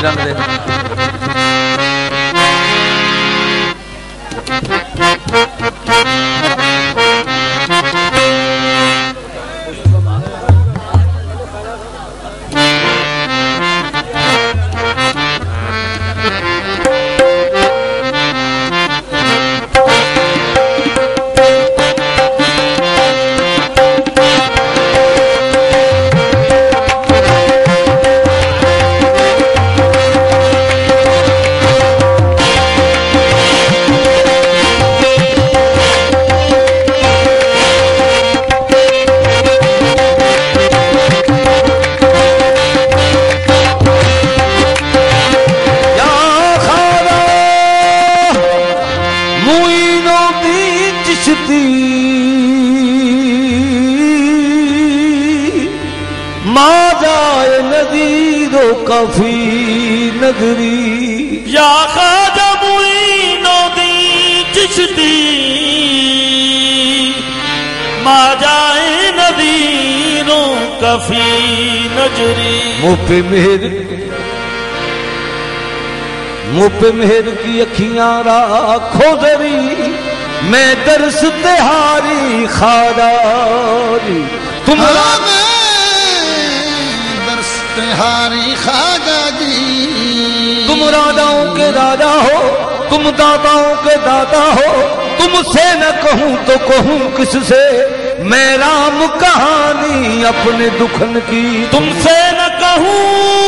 रंग दे। काफी नगरी या ख्वाजा मुईनुद्दीन चिश्ती मा जाए नदीरों काफी नजरी। मुँह पे मेहर की अखियां राखो दरी मैं दर्श तिहारी खादारी तुम्हारा तिहारी ख्वाजा जी। तुम राजाओं के राजा हो, तुम दाताओं के दाता हो, तुमसे न कहूं तो कहूं किससे मैं राम कहानी अपने दुखन की। तुमसे न कहूं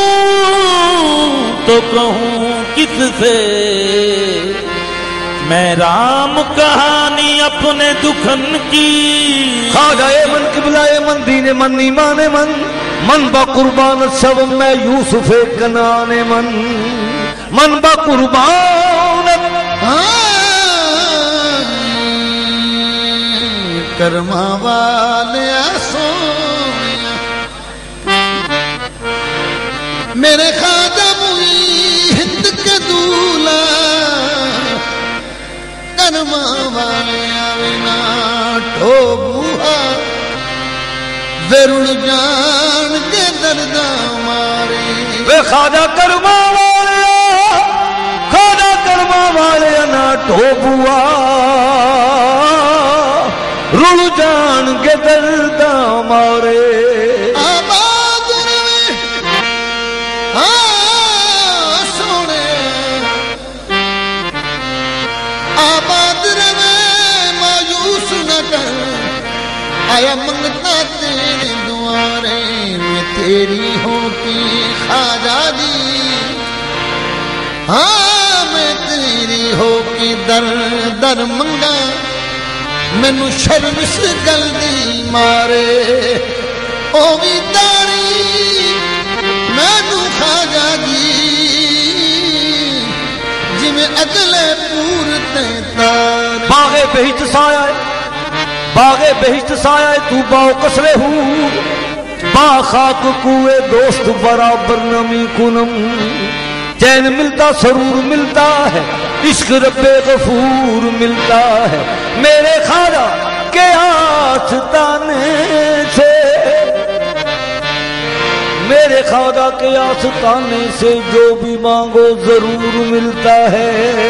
तो कहूं किससे मैं राम कहानी अपने दुखन की। ख्वाजा ए मन किबला ए मन दीने मन ईमाने मन बा कुर्बान सब मैं यूसुफ कनाने मन बा कुर्बान कर्मा वाले सोनिया मेरे ख्वाजा मुई हिंद के दूल्हा कर्मा वाले आविना ठोबुआ जरूर जान के दर्द मारे। वे ख्वाजा कर्मा वाले ना ठोबुआ रुल जान के दर्द मारे। आबाद रवे सोने आबाद रवे मायूस न कर आया मंगता तेरे दुआरे मैं तेरी होती ख्वाजा जी। हाँ मैं तेरी होके दर दर मंगा मैनू शर्म से गलती मारे ओ भी दारी मैनू ख्वाजा जी जिमें अगले पूरते तारे। बागे बेहित साया बागे बेहित साया तू बाओ कसरे हूँ बा खाक कुए दोस्त बराबर नमी कुनम चैन मिलता सरूर मिलता है इश्क रब्बे गफूर मिलता है मेरे ख्वाजा के आस्ताने से मेरे ख्वाजा के आस्ताने से जो भी मांगो जरूर मिलता है।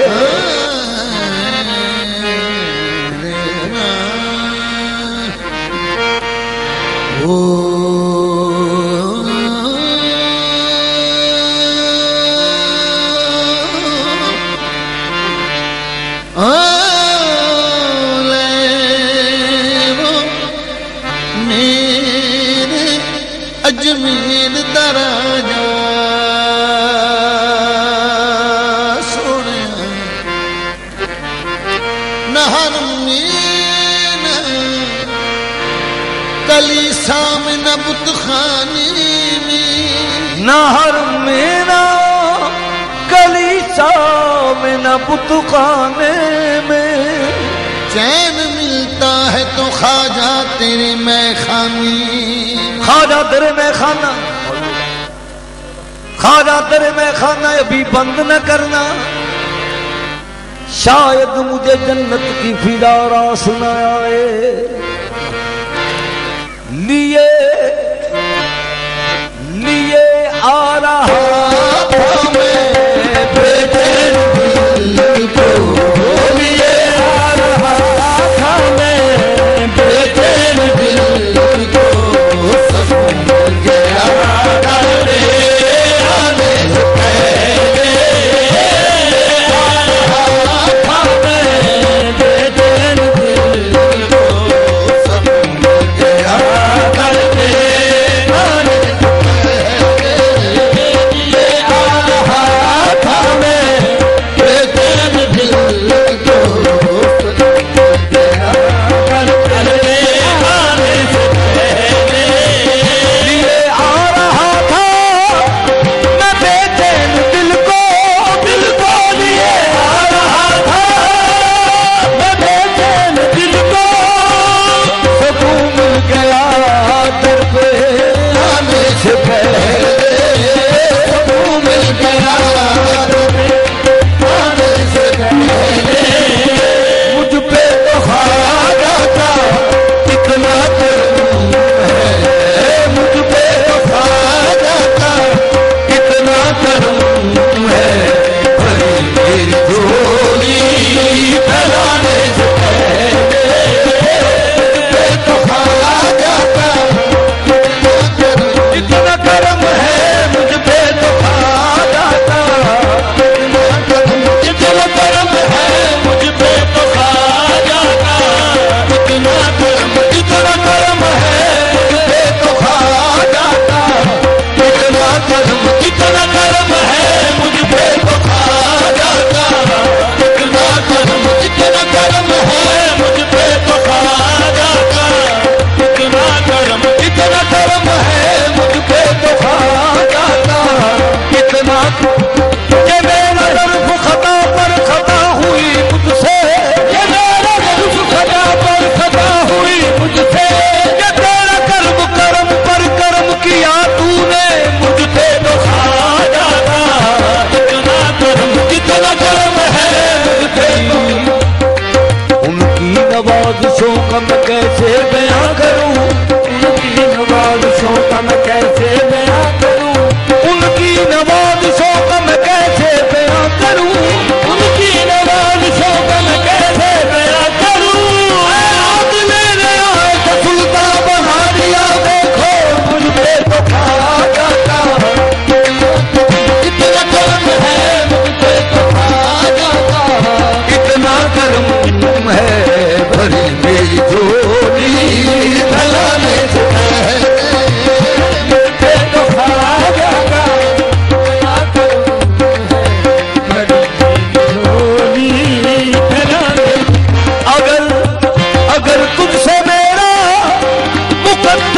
अजमेर दराजा सोने नहर में कली सामने बुतखाने में नहर मेरा कली सामने बुतखाने में चैन मिलता है तो ख्वाजा तेरे मैखानी ख्वाजा तेरे मैखाना ख्वाजा तेरे मैखाना अभी बंद न करना शायद मुझे जन्नत की फिदा रास न आए लिए लिए आ रहा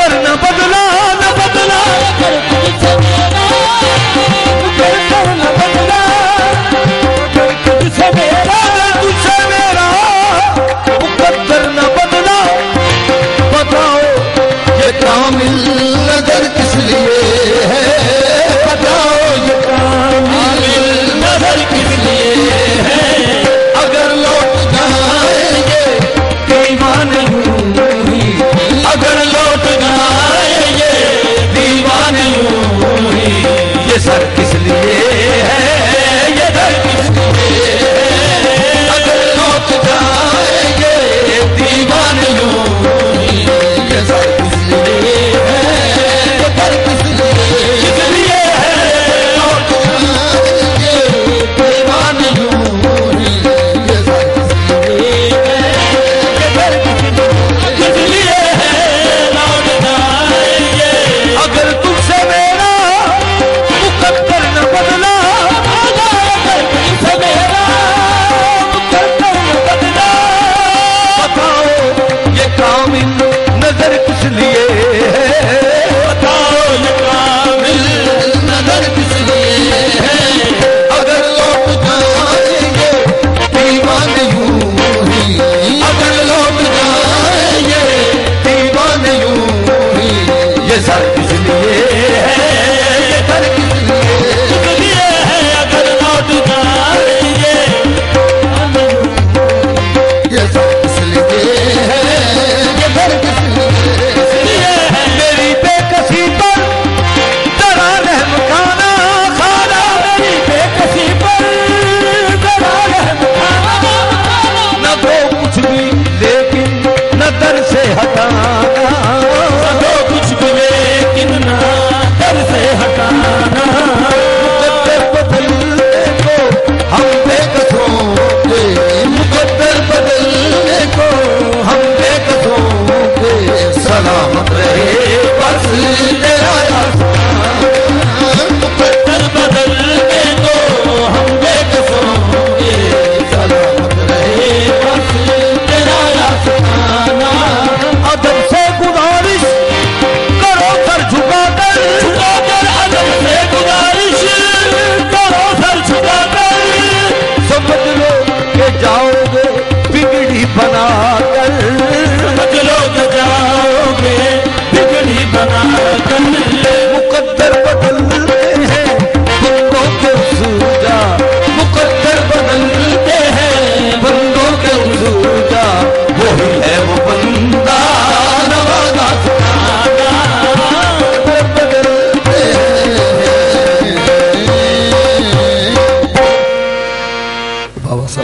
मुकद्दर न बदला न बदला, अगर तुझसे मेरा मुकद्दर न बदला, अगर तुझसे मेरा मुकद्दर न बदला। बताओ ये कामिल नजर किस लिए है, बताओ ये कामिल नजर किस लिए है, अगर लौट जाएंगे दीवाने हूँ ही, अगर लौट जाएंगे दीवाने यूं ही, ये सर किस लिए है, ये दर किस लिए है, अगर लौट जाएंगे दीवाने यूं ही, ये सर किस लिए है, ये सर किस लिए किस लिए है, लौट जाएंगे दीवाने यूं ही, ये सर किस लिए ये दर किस लिए, किस लिए है लौट जाएंगे, अगर तुझसे मेरा मुकद्दर न बदला, अगर तुझसे मेरा मुकद्दर न बदला। बताओ ये कामिल नजर किस लिए है, बताओ ये कामिल नजर किस लिए है, अगर लौट जाएंगे दीवाने यूं ही, अगर लौट जाएंगे दीवाने यूं ही, ये सर